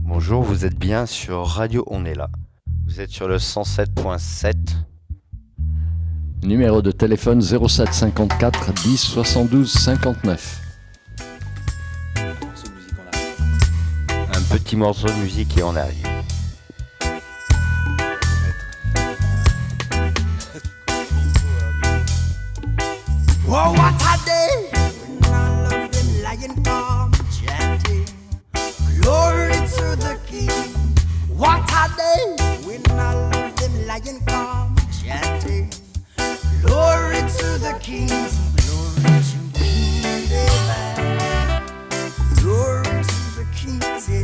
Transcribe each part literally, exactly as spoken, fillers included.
Bonjour, vous êtes bien sur Radio On est là. Vous êtes sur le cent sept point sept. Numéro de téléphone zéro sept cinquante-quatre dix soixante-douze cinquante-neuf. Un petit morceau de musique et on arrive. Oh, what a day when all of them lion come chanting, glory to the King. What a day when all of them lion come chanting, glory to the King. Glory to King David, glory to the King,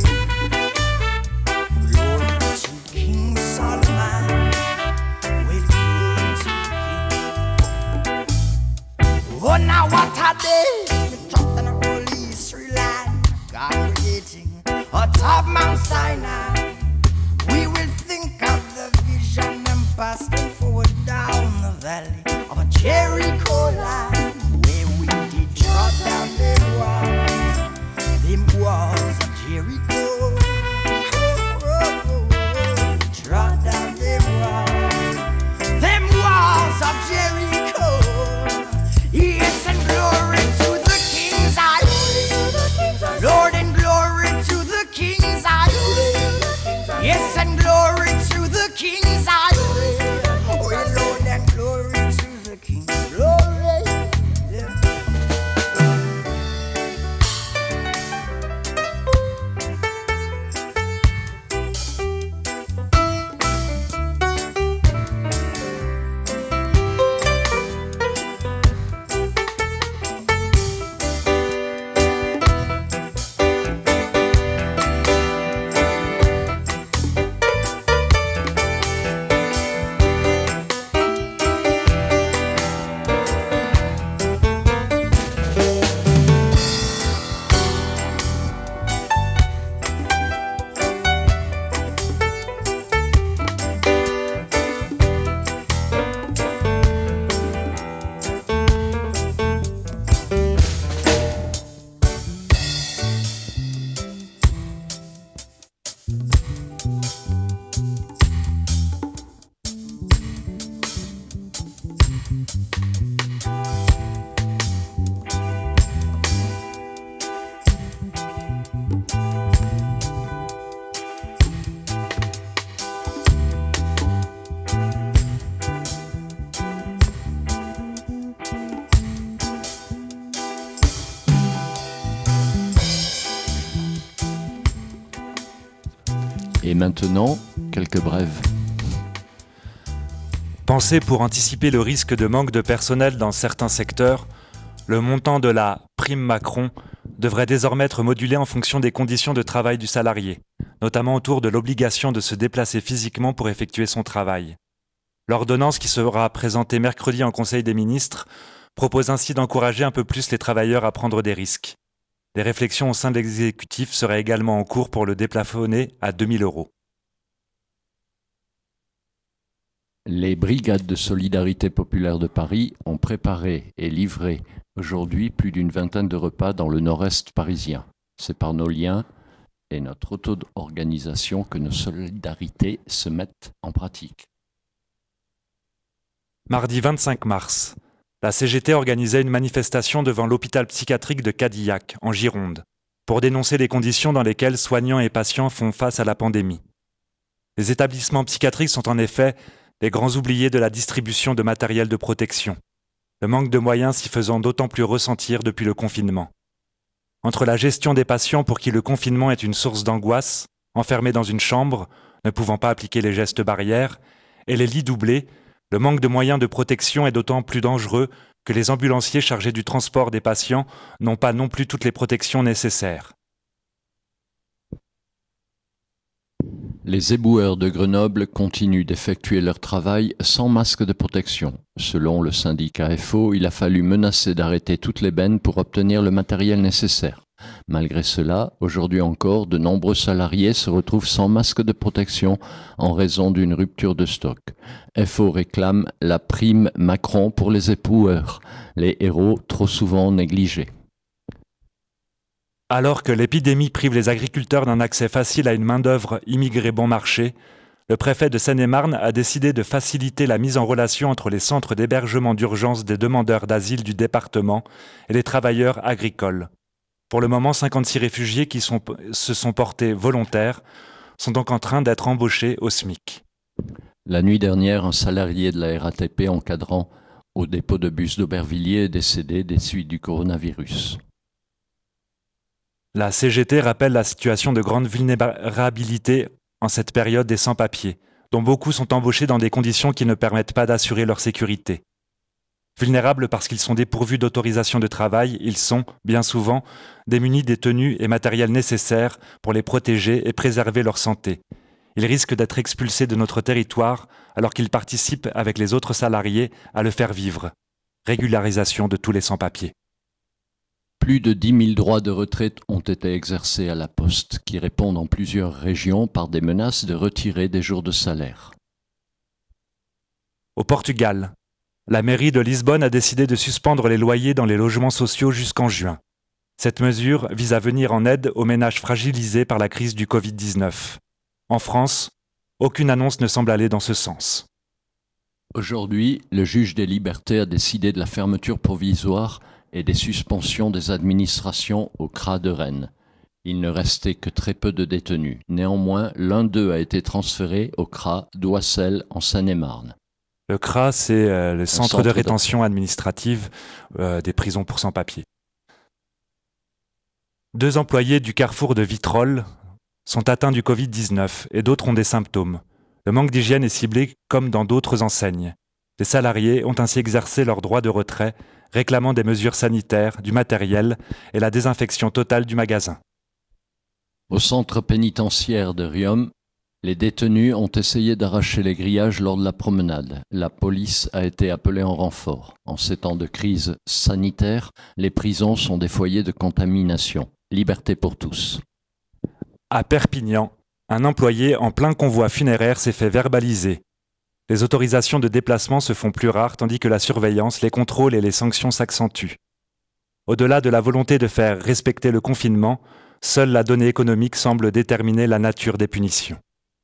glory to King Solomon. Well, glory to the King. Oh, now what a day! We dropped on the holy Sri Lanka, congregating atop Mount Sinai. We will think of the vision and passing forward down the valley of a Jericho line, where we did drop down them walls, them walls of Jericho. Oh, oh, oh, oh. Drop down them walls, them walls of Jericho. Yes, and glory to the King's eye. Lord, and glory to the King's eye. Yes, and glory to the King's eye. Oh, Lord, and glory to the King. Glory. Yeah. Et maintenant, quelques brèves. Pensé pour anticiper le risque de manque de personnel dans certains secteurs, le montant de la prime Macron devrait désormais être modulé en fonction des conditions de travail du salarié, notamment autour de l'obligation de se déplacer physiquement pour effectuer son travail. L'ordonnance qui sera présentée mercredi en Conseil des ministres propose ainsi d'encourager un peu plus les travailleurs à prendre des risques. Des réflexions au sein de l'exécutif seraient également en cours pour le déplafonner à deux mille euros. Les brigades de solidarité populaire de Paris ont préparé et livré aujourd'hui plus d'une vingtaine de repas dans le nord-est parisien. C'est par nos liens et notre auto-organisation que nos solidarités se mettent en pratique. Mardi vingt-cinq mars, la C G T organisait une manifestation devant l'hôpital psychiatrique de Cadillac, en Gironde, pour dénoncer les conditions dans lesquelles soignants et patients font face à la pandémie. Les établissements psychiatriques sont en effet les grands oubliés de la distribution de matériel de protection, le manque de moyens s'y faisant d'autant plus ressentir depuis le confinement. Entre la gestion des patients pour qui le confinement est une source d'angoisse, enfermés dans une chambre, ne pouvant pas appliquer les gestes barrières, et les lits doublés, le manque de moyens de protection est d'autant plus dangereux que les ambulanciers chargés du transport des patients n'ont pas non plus toutes les protections nécessaires. Les éboueurs de Grenoble continuent d'effectuer leur travail sans masque de protection. Selon le syndicat F O, il a fallu menacer d'arrêter toutes les bennes pour obtenir le matériel nécessaire. Malgré cela, aujourd'hui encore, de nombreux salariés se retrouvent sans masque de protection en raison d'une rupture de stock. F O réclame la prime Macron pour les éboueurs, les héros trop souvent négligés. Alors que l'épidémie prive les agriculteurs d'un accès facile à une main-d'œuvre immigrée bon marché, le préfet de Seine-et-Marne a décidé de faciliter la mise en relation entre les centres d'hébergement d'urgence des demandeurs d'asile du département et les travailleurs agricoles. Pour le moment, cinquante-six réfugiés qui sont, se sont portés volontaires sont donc en train d'être embauchés au SMIC. La nuit dernière, un salarié de la R A T P encadrant au dépôt de bus d'Aubervilliers est décédé des suites du coronavirus. La C G T rappelle la situation de grande vulnérabilité en cette période des sans-papiers, dont beaucoup sont embauchés dans des conditions qui ne permettent pas d'assurer leur sécurité. Vulnérables parce qu'ils sont dépourvus d'autorisation de travail, ils sont, bien souvent, démunis des tenues et matériels nécessaires pour les protéger et préserver leur santé. Ils risquent d'être expulsés de notre territoire alors qu'ils participent avec les autres salariés à le faire vivre. Régularisation de tous les sans-papiers. Plus de dix mille droits de retraite ont été exercés à la Poste, qui répondent en plusieurs régions par des menaces de retirer des jours de salaire. Au Portugal, la mairie de Lisbonne a décidé de suspendre les loyers dans les logements sociaux jusqu'en juin. Cette mesure vise à venir en aide aux ménages fragilisés par la crise du covid dix-neuf. En France, aucune annonce ne semble aller dans ce sens. Aujourd'hui, le juge des libertés a décidé de la fermeture provisoire et des suspensions des administrations au C R A de Rennes. Il ne restait que très peu de détenus. Néanmoins, l'un d'eux a été transféré au C R A d'Oissel en Seine-et-Marne. Le C R A, c'est euh, le centre, centre de rétention de... administrative euh, des prisons pour sans-papiers. Deux employés du carrefour de Vitrolles sont atteints du covid dix-neuf et d'autres ont des symptômes. Le manque d'hygiène est ciblé comme dans d'autres enseignes. Les salariés ont ainsi exercé leur droit de retrait, réclamant des mesures sanitaires, du matériel et la désinfection totale du magasin. Au centre pénitentiaire de Riom, les détenus ont essayé d'arracher les grillages lors de la promenade. La police a été appelée en renfort. En ces temps de crise sanitaire, les prisons sont des foyers de contamination. Liberté pour tous. À Perpignan, un employé en plein convoi funéraire s'est fait verbaliser. Les autorisations de déplacement se font plus rares tandis que la surveillance, les contrôles et les sanctions s'accentuent. Au-delà de la volonté de faire respecter le confinement, seule la donnée économique semble déterminer la nature des punitions.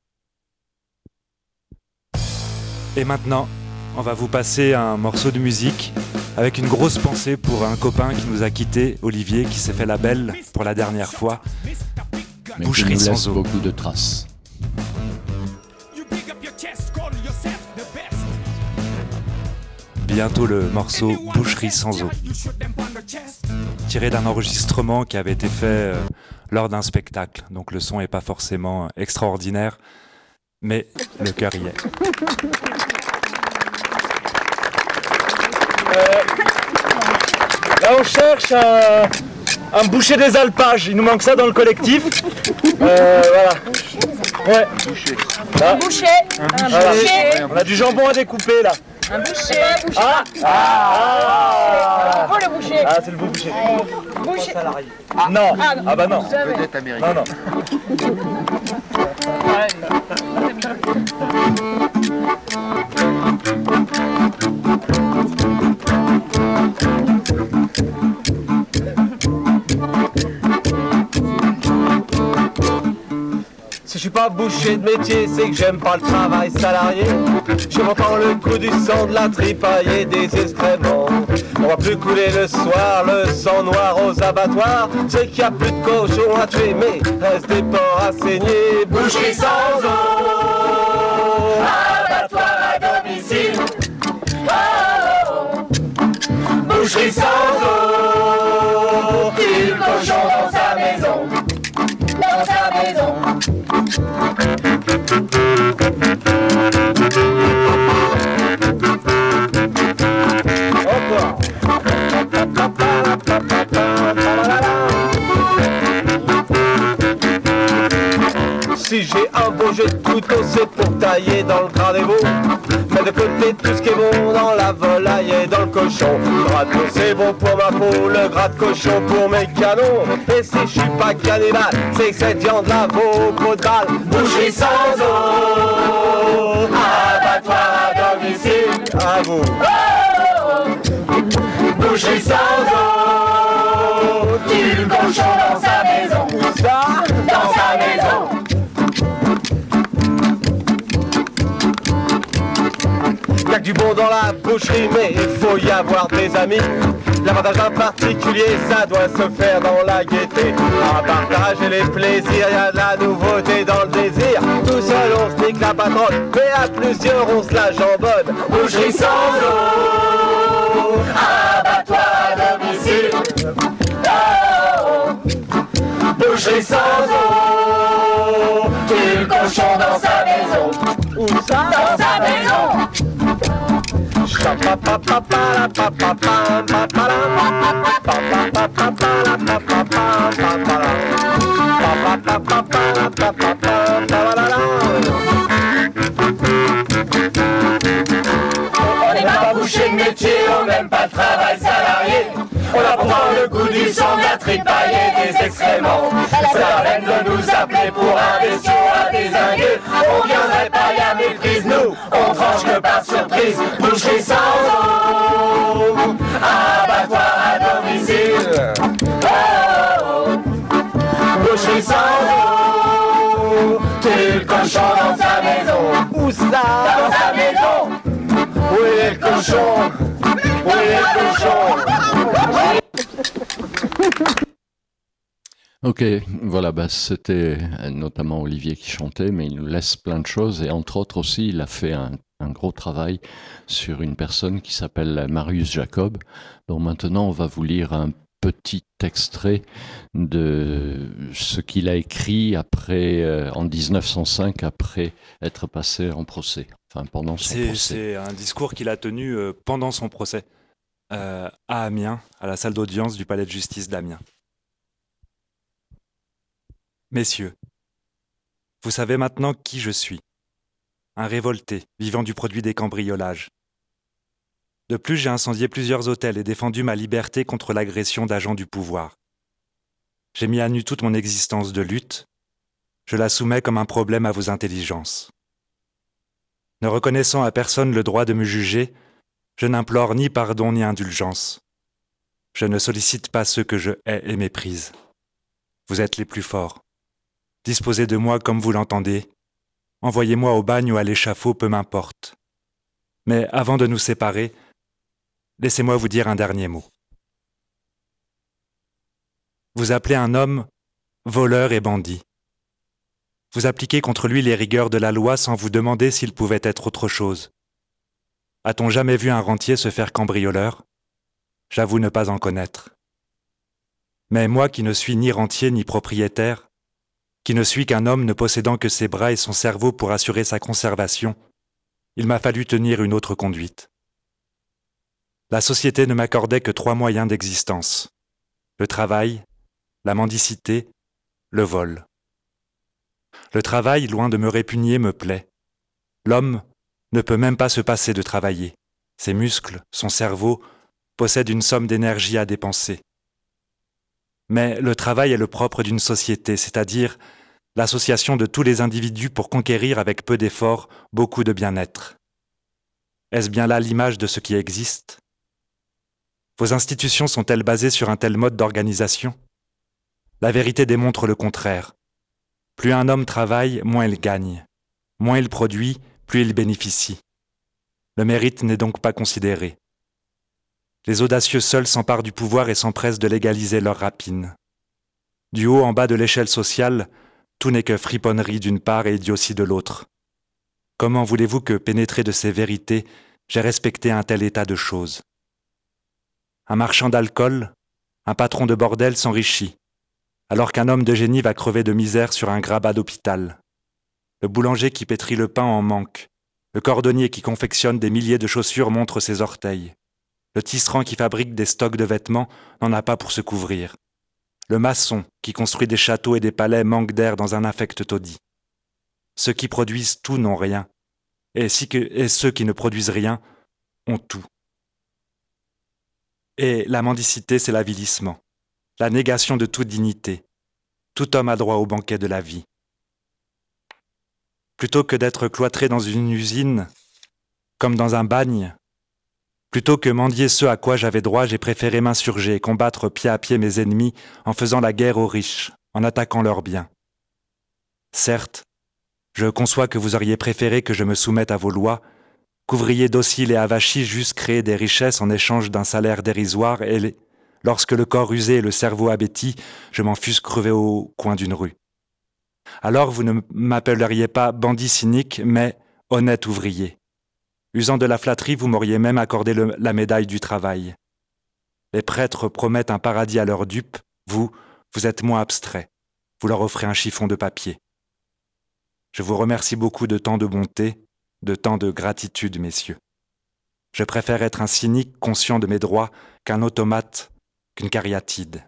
Et maintenant, on va vous passer un morceau de musique avec une grosse pensée pour un copain qui nous a quittés, Olivier, qui s'est fait la belle pour la dernière fois. Mais Boucherie qui nous laisse sans eau. beaucoup de traces. Bientôt le morceau Boucherie sans eau, tiré d'un enregistrement qui avait été fait euh, lors d'un spectacle. Donc le son n'est pas forcément extraordinaire, mais le cœur y est. Euh, là on cherche un, un boucher des alpages, il nous manque ça dans le collectif. Euh, voilà. Ouais. Là. Un boucher. Un Voilà. boucher. On a du jambon à découper là. Un boucher. Un boucher. Ah, ah, Oh le boucher. ah c'est le beau boucher. Boucher. Ah, non. Ah, non. Ah bah non. Jamais. Non, non. Si je suis pas boucher de métier, c'est que j'aime pas le travail salarié. Je m'entends le coup du sang, de la tripaille et des excréments. On va plus couler le soir, le sang noir aux abattoirs. C'est qu'il y a plus de cochons à tuer, mais reste des porcs à saigner. Boucherie sans eau, abattoir à domicile. Oh, oh, oh. Boucherie sans eau, tue le cochon dans sa maison. Dans sa maison. Si j'ai un beau jeu de couteau, c'est pour tailler dans le gras des veaux. Mais de côté tout ce qui est bon dans la volaille et dans le cochon. Le gras de veau c'est bon pour ma peau, le gras de cochon pour mes canons. Et si je suis pas cannibale, c'est que cette viande là vaut peau de balle. Boucherie sans eau, abattoir à domicile. À vous. Boucherie sans eau, tue le cochon dans sa ça dans sa maison. Y'a que du bon dans la boucherie, mais il faut y avoir des amis. L'avantage en particulier, ça doit se faire dans la gaieté. À partager les plaisirs, y'a de la nouveauté dans le désir. Tout seul on se nique la patronne, mais à plusieurs on se la jambonne. Boucherie sans eau, abattoir à domicile. Oh, boucherie sans eau, tue le cochon dans sa maison. Où ça? Dans sa maison. On n'est pas boucher de métier, on n'aime pas le travail salarié. On apprend le goût du sang, de la tripaille et des excréments. C'est la peine de nous appeler pour un bestiau à désinguer. On viendrait pas, y'a méprise, nous, on tranche que par surprise. Boucherie sans eau, abattoir à domicile. Oh, boucherie sans eau, tue le cochon dans sa maison. Où ça? Dans sa maison. Où est le cochon? Où est le cochon? Ok, voilà, bah, c'était notamment Olivier qui chantait, mais il nous laisse plein de choses, et entre autres aussi, il a fait un, un gros travail sur une personne qui s'appelle Marius Jacob, dont maintenant on va vous lire un petit extrait de ce qu'il a écrit après, euh, en dix-neuf cent cinq, après être passé en procès, enfin pendant son C'est, procès. c'est un discours qu'il a tenu euh, pendant son procès euh, à Amiens, à la salle d'audience du palais de justice d'Amiens. Messieurs, vous savez maintenant qui je suis. Un révolté, vivant du produit des cambriolages. De plus, j'ai incendié plusieurs hôtels et défendu ma liberté contre l'agression d'agents du pouvoir. J'ai mis à nu toute mon existence de lutte. Je la soumets comme un problème à vos intelligences. Ne reconnaissant à personne le droit de me juger, je n'implore ni pardon ni indulgence. Je ne sollicite pas ceux que je hais et méprise. Vous êtes les plus forts. Disposez de moi comme vous l'entendez. Envoyez-moi au bagne ou à l'échafaud, peu m'importe. Mais avant de nous séparer, laissez-moi vous dire un dernier mot. Vous appelez un homme voleur et bandit. Vous appliquez contre lui les rigueurs de la loi sans vous demander s'il pouvait être autre chose. A-t-on jamais vu un rentier se faire cambrioleur? J'avoue ne pas en connaître. Mais moi qui ne suis ni rentier ni propriétaire, qui ne suis qu'un homme ne possédant que ses bras et son cerveau pour assurer sa conservation, il m'a fallu tenir une autre conduite. La société ne m'accordait que trois moyens d'existence: le travail, la mendicité, le vol. Le travail, loin de me répugner, me plaît. L'homme ne peut même pas se passer de travailler. Ses muscles, son cerveau, possèdent une somme d'énergie à dépenser. Mais le travail est le propre d'une société, c'est-à-dire l'association de tous les individus pour conquérir avec peu d'efforts beaucoup de bien-être. Est-ce bien là l'image de ce qui existe? Vos institutions sont-elles basées sur un tel mode d'organisation? La vérité démontre le contraire. Plus un homme travaille, moins il gagne. Moins il produit, plus il bénéficie. Le mérite n'est donc pas considéré. Les audacieux seuls s'emparent du pouvoir et s'empressent de légaliser leur rapine. Du haut en bas de l'échelle sociale, tout n'est que friponnerie d'une part et idiotie de l'autre. Comment voulez-vous que, pénétré de ces vérités, j'ai respecté un tel état de choses? Un marchand d'alcool, un patron de bordel s'enrichit, alors qu'un homme de génie va crever de misère sur un grabat d'hôpital. Le boulanger qui pétrit le pain en manque. Le cordonnier qui confectionne des milliers de chaussures montre ses orteils. Le tisserand qui fabrique des stocks de vêtements n'en a pas pour se couvrir. Le maçon qui construit des châteaux et des palais manque d'air dans un affect taudis. Ceux qui produisent tout n'ont rien, et, si que, et ceux qui ne produisent rien ont tout. Et la mendicité, c'est l'avilissement, la négation de toute dignité. Tout homme a droit au banquet de la vie. Plutôt que d'être cloîtré dans une usine, comme dans un bagne, plutôt que mendier ce à quoi j'avais droit, j'ai préféré m'insurger et combattre pied à pied mes ennemis en faisant la guerre aux riches, en attaquant leurs biens. Certes, je conçois que vous auriez préféré que je me soumette à vos lois, qu'ouvriers dociles et avachis j'eussent créé des richesses en échange d'un salaire dérisoire et, les... lorsque le corps usé et le cerveau abêti, je m'en fusse crevé au coin d'une rue. Alors vous ne m'appelleriez pas bandit cynique, mais honnête ouvrier. Usant de la flatterie, vous m'auriez même accordé le, la médaille du travail. Les prêtres promettent un paradis à leurs dupes, vous, vous êtes moins abstrait. Vous leur offrez un chiffon de papier. Je vous remercie beaucoup de tant de bonté, de tant de gratitude, messieurs. Je préfère être un cynique conscient de mes droits qu'un automate, qu'une cariatide.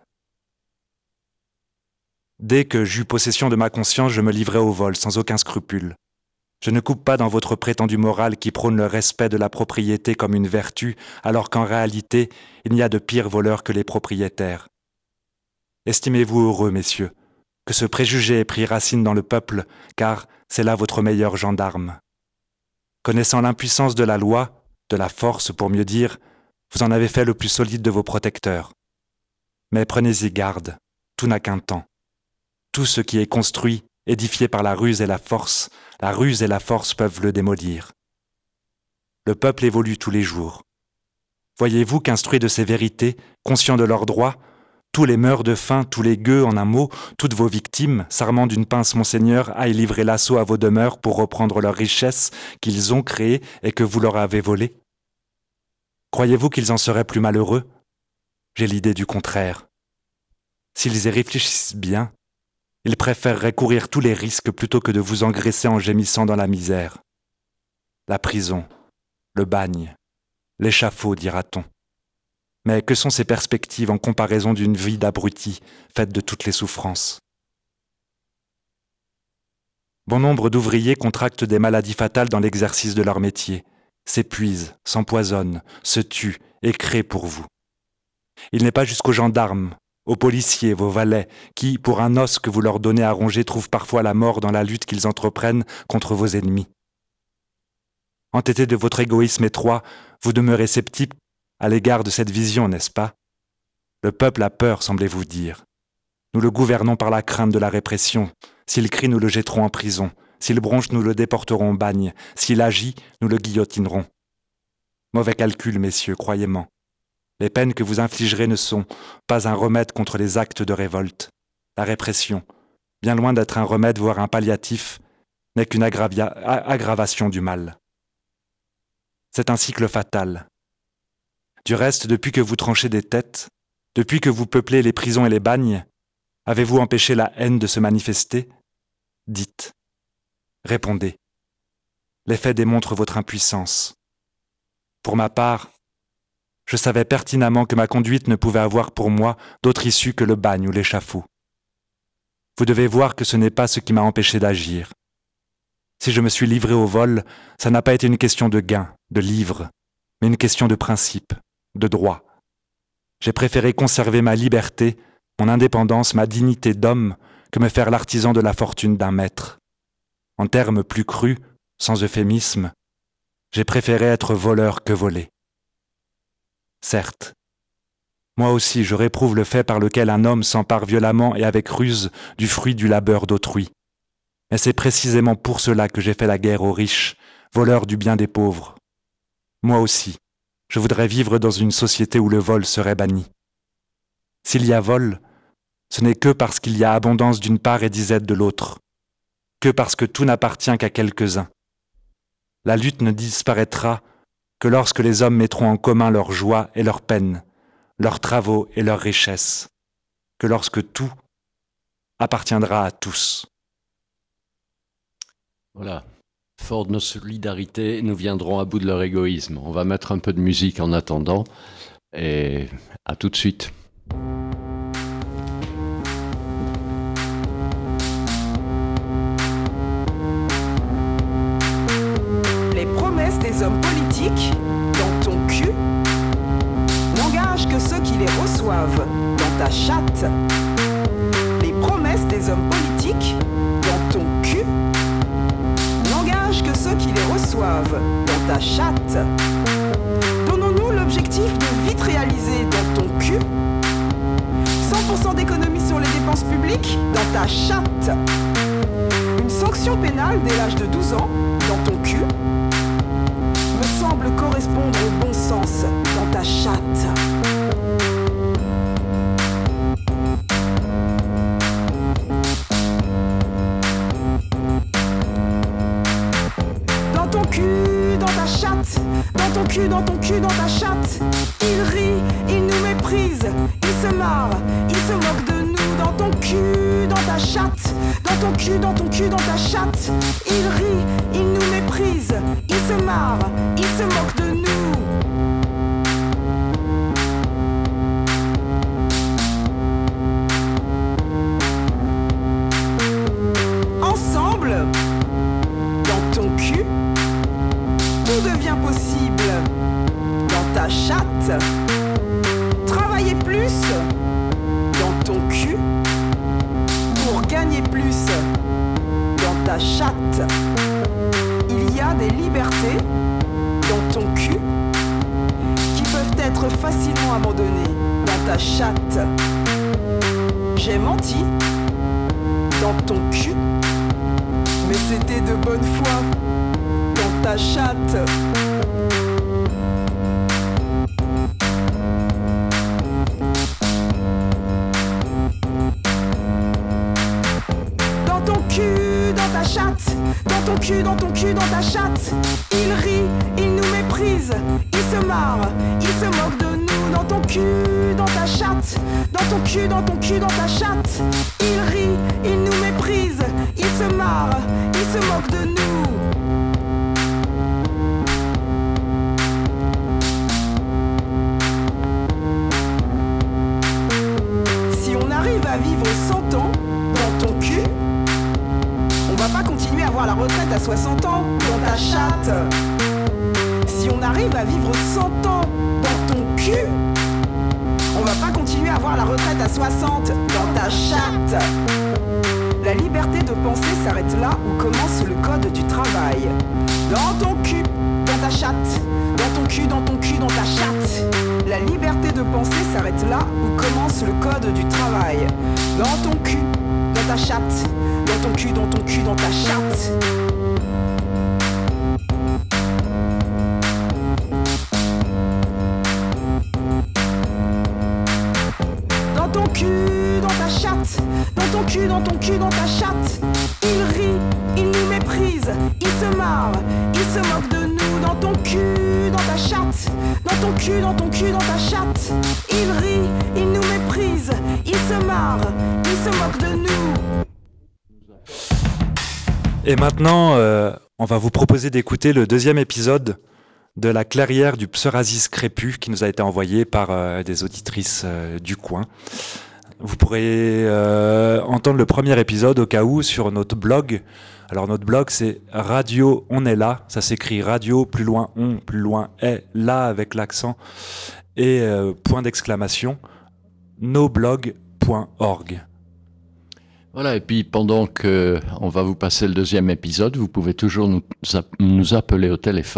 Dès que j'eus possession de ma conscience, je me livrai au vol sans aucun scrupule. Je ne coupe pas dans votre prétendu moral qui prône le respect de la propriété comme une vertu, alors qu'en réalité, il n'y a de pires voleurs que les propriétaires. Estimez-vous heureux, messieurs, que ce préjugé ait pris racine dans le peuple, car c'est là votre meilleur gendarme. Connaissant l'impuissance de la loi, de la force pour mieux dire, vous en avez fait le plus solide de vos protecteurs. Mais prenez-y garde, tout n'a qu'un temps. Tout ce qui est construit, édifié par la ruse et la force, la ruse et la force peuvent le démolir. Le peuple évolue tous les jours. Voyez-vous qu'instruit de ces vérités, conscient de leurs droits, tous les meurs de faim, tous les gueux, en un mot, toutes vos victimes, s'armant d'une pince, monseigneur, aillent livrer l'assaut à vos demeures pour reprendre leurs richesses qu'ils ont créées et que vous leur avez volées? Croyez-vous qu'ils en seraient plus malheureux? J'ai l'idée du contraire. S'ils y réfléchissent bien, ils préféreraient courir tous les risques plutôt que de vous engraisser en gémissant dans la misère. La prison, le bagne, l'échafaud, dira-t-on. Mais que sont ces perspectives en comparaison d'une vie d'abruti, faite de toutes les souffrances? Bon nombre d'ouvriers contractent des maladies fatales dans l'exercice de leur métier, s'épuisent, s'empoisonnent, se tuent et créent pour vous. Il n'est pas jusqu'aux gendarmes, aux policiers, vos valets, qui, pour un os que vous leur donnez à ronger, trouvent parfois la mort dans la lutte qu'ils entreprennent contre vos ennemis. Entêtés de votre égoïsme étroit, vous demeurez sceptiques à l'égard de cette vision, n'est-ce pas? Le peuple a peur, semblez-vous dire. Nous le gouvernons par la crainte de la répression. S'il crie, nous le jetterons en prison. S'il bronche, nous le déporterons au bagne. S'il agit, nous le guillotinerons. Mauvais calcul, messieurs, croyez-moi. Les peines que vous infligerez ne sont pas un remède contre les actes de révolte. La répression, bien loin d'être un remède, voire un palliatif, n'est qu'une aggravia- aggravation du mal. C'est un cycle fatal. Du reste, depuis que vous tranchez des têtes, depuis que vous peuplez les prisons et les bagnes, avez-vous empêché la haine de se manifester? Dites. Répondez. Les faits démontrent votre impuissance. Pour ma part, je savais pertinemment que ma conduite ne pouvait avoir pour moi d'autre issue que le bagne ou l'échafaud. Vous devez voir que ce n'est pas ce qui m'a empêché d'agir. Si je me suis livré au vol, ça n'a pas été une question de gain, de livre, mais une question de principe, de droit. J'ai préféré conserver ma liberté, mon indépendance, ma dignité d'homme, que me faire l'artisan de la fortune d'un maître. En termes plus crus, sans euphémisme, j'ai préféré être voleur que volé. Certes, moi aussi je réprouve le fait par lequel un homme s'empare violemment et avec ruse du fruit du labeur d'autrui. Mais c'est précisément pour cela que j'ai fait la guerre aux riches, voleurs du bien des pauvres. Moi aussi, je voudrais vivre dans une société où le vol serait banni. S'il y a vol, ce n'est que parce qu'il y a abondance d'une part et disette de l'autre, que parce que tout n'appartient qu'à quelques-uns. La lutte ne disparaîtra que lorsque les hommes mettront en commun leurs joies et leurs peines, leurs travaux et leurs richesses, que lorsque tout appartiendra à tous. Voilà. Fort de nos solidarités, nous viendrons à bout de leur égoïsme. On va mettre un peu de musique en attendant et à tout de suite. Les promesses des hommes politiques dans ton cul n'engagent que ceux qui les reçoivent dans ta chatte. Les promesses des hommes politiques dans ton cul n'engagent que ceux qui les reçoivent dans ta chatte. Donnons-nous l'objectif de vite réaliser dans ton cul cent pour cent d'économie sur les dépenses dépenses publiques dans ta chatte. Une sanction pénale dès l'âge de douze ans dans ton cul me semble correspondre au bon sens dans ta chatte. Dans ton cul, dans ta chatte, dans ton cul, dans ton cul, dans ta chatte. Il rit, il nous méprise, il se marre, il se moque de nous. Dans ton cul, dans ta chatte, dans ton cul, dans ton cul, dans ta chatte. Il rit, il nous méprise, il se marre, il se moque de nous. Ensemble, dans ton cul, tout devient possible. Dans ta chatte, travailler plus dans ton cul pour gagner plus dans ta chatte. Il y a des libertés dans ton cul qui peuvent être facilement abandonnées dans ta chatte. J'ai menti dans ton cul, mais c'était de bonne foi dans ta chatte. Dans ton cul, dans ta chatte, dans ton cul, dans ton cul, dans ta chatte. Il rit, il nous méprise, il se marre, il se moque de nous. Dans ton cul, dans ta chatte, dans ton cul, dans ton cul, dans ta chatte. Il rit, il nous méprise, il se marre, il se moque de nous. Si on arrive à vivre cent ans dans ton cul, on va pas continuer à avoir la retraite à soixante ans dans ta chatte. Si on arrive à vivre cent ans dans ton cul, on va pas continuer à avoir la retraite à soixante dans ta chatte. La liberté de penser s'arrête là où commence le code du travail. Dans ton cul, dans ta chatte, dans ton cul, dans ton cul, dans ta chatte. La liberté de penser s'arrête là où commence le code du travail. Dans ton cul, dans ta chatte, dans ton cul, dans ton cul, dans ta chatte. Dans ton cul, dans ta chatte, dans ton cul, dans ton cul, dans ta chatte. Il rit, il nous méprise, il se marre, il se moque de nous. Dans ton cul, dans ta chatte, dans ton cul, dans ton cul, dans ta chatte. Il rit, il nous méprise, il se marre, il se moque de nous. Et maintenant, euh, on va vous proposer d'écouter le deuxième épisode de La clairière du Pseurazis crépus qui nous a été envoyé par euh, des auditrices euh, du coin. Vous pourrez euh, entendre le premier épisode au cas où sur notre blog. Alors notre blog c'est Radio On est là, ça s'écrit radio plus loin on plus loin est là avec l'accent et euh, point d'exclamation noblog point org. Voilà, et puis pendant que on va vous passer le deuxième épisode, vous pouvez toujours nous, nous appeler au téléphone